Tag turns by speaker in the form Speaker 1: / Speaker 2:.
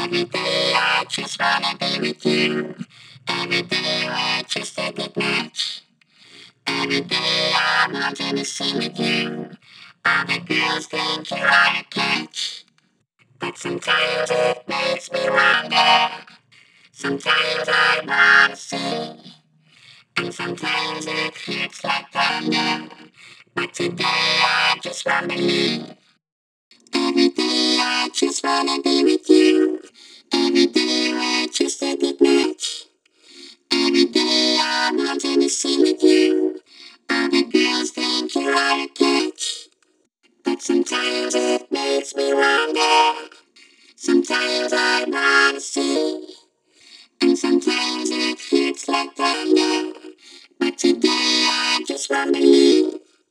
Speaker 1: Every day I just wanna be with you. Every day we're just a good match. Every day I'm wanting to sing with you. All the girls think you are a catch. But sometimes it makes me wonder. Sometimes I wanna see. And sometimes it hits like thunder. But today I just wanna leave. Every day I just wanna be with you. Every day we're just a good match. Every day I'm wanting to sing with you. All the girls think you are a catch. But sometimes it makes me wonder. Sometimes I wanna see. And sometimes it hits like thunder. But today I just wanna leave.